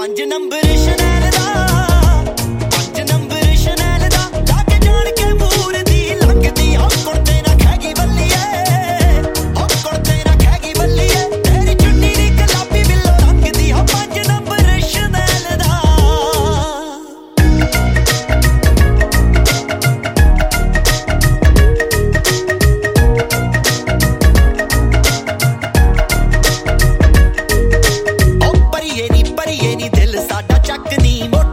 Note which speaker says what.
Speaker 1: 5 number ਸ਼ਨੈਲ ਦਾ 5 number ਸ਼ਨੈਲ ਦਾ ਲਾ ਕੇ ਜਾਣ ਕੇ ਮੂਰ ਦੀ ਲੱਗਦੀ ਹੋ ਕੁੜਤੇ ਨਾ ਖੈਗੀ ਬੱਲੀਏ ਹੋ ਕੁੜਤੇ ਨਾ ਖੈਗੀ ਬੱਲੀਏ ਤੇਰੀ ਚੁੰਨੀ ਦੀ ਗੁਲਾਬੀ ਬਿੱਲੋ ਰੰਗ ਦੀ ਹੋ 5 ਨੰਬਰ ਸ਼ਨੈਲ ਦਾ ਪਰੀਏ ਨੀ ਦਿਲ ਸਾਡਾ ਚੱਕ ਨੀ